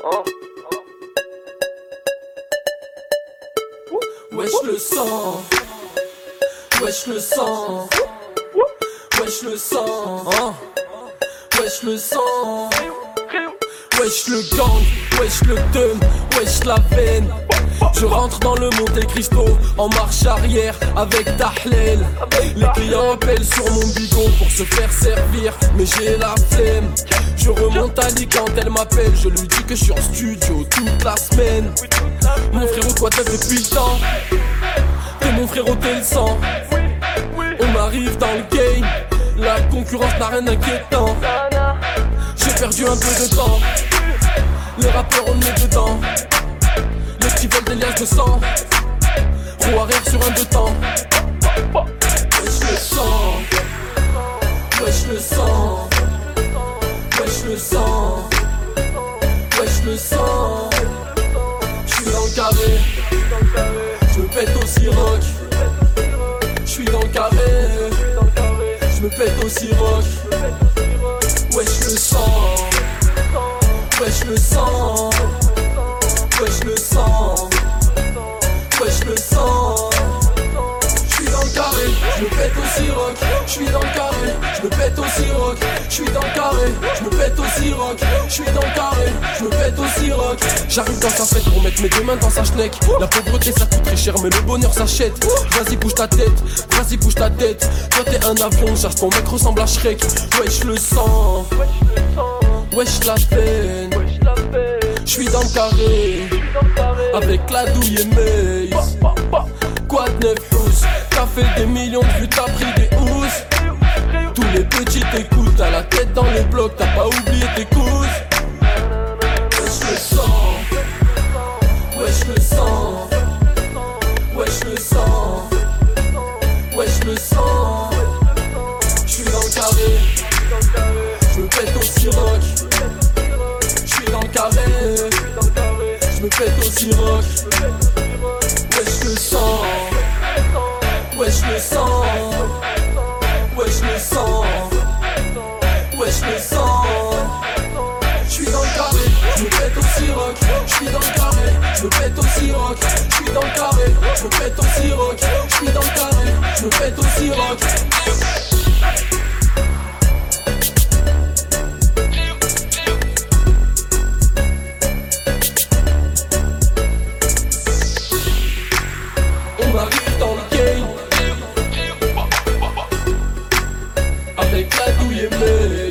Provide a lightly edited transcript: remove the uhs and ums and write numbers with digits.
Wesh le sang, wesh le sang, wesh le sang, wesh le sang, wesh le gang, wesh le teum, wesh la veine. Je rentre dans le Monte Cristo en marche arrière avec Tahlel. Les clients appellent sur mon bigot pour se faire servir, mais j'ai la flemme. Je remonte à Lee quand elle m'appelle, je lui dis que je suis en studio toute la semaine. Mon frérot, toi t'es depuis le temps, t'es mon frérot, t'es le sang. On m'arrive dans le game, la concurrence n'a rien d'inquiétant. J'ai perdu un peu de temps, les rappeurs on est dedans. Les petits veulent des liasses de sang, roue arrière sur un deux temps. Wesh le sang, wesh le sang, wesh le sang, wesh le sang. J'suis dans le carré, j'me pète au siroc. J'suis dans le carré, j'me pète au siroc. Wesh le sang, wesh le sang, wesh le sang, wesh le sang. J'suis dans le carré, j'me pète au siroc. J'suis dans le carré, j'me pète au siroc. J'suis dans le carré, j'me pète au siroc. J'suis dans le carré, j'me pète au siroc. J'arrive dans sa fête pour mettre mes deux mains dans sa schneck. La pauvreté ça coûte très cher mais le bonheur s'achète. Vas-y bouge ta tête, vas-y bouge ta tête. Toi t'es un avion, cherche ton mec ressemble à Shrek. Wesh le sang, wesh la peine. J'suis dans le carré, avec la douille et Maze. Quoi de neuf pouces, t'as fait des millions de vues, t'as pris des housses. Tous les petits t'écoutent, t'as la tête dans le bloc, t'as pas oublié tes couses. Wesh le sang, wesh le sang, wesh le sang, wesh le sang. J'suis dans le carré, j'me pète au siroc. J'suis dans le carré, j'me pète au siroc. Wesh le sang, wesh le sang, wesh le sang, wesh le sang. J'suis dans le carré, j'me pète au siroc. J'suis dans le carré, j'me pète au siroc. J'suis dans le carré, j'me pète au siroc. J'suis dans le carré, j'me pète au siroc. On arrive dans le game avec la douille et Maze.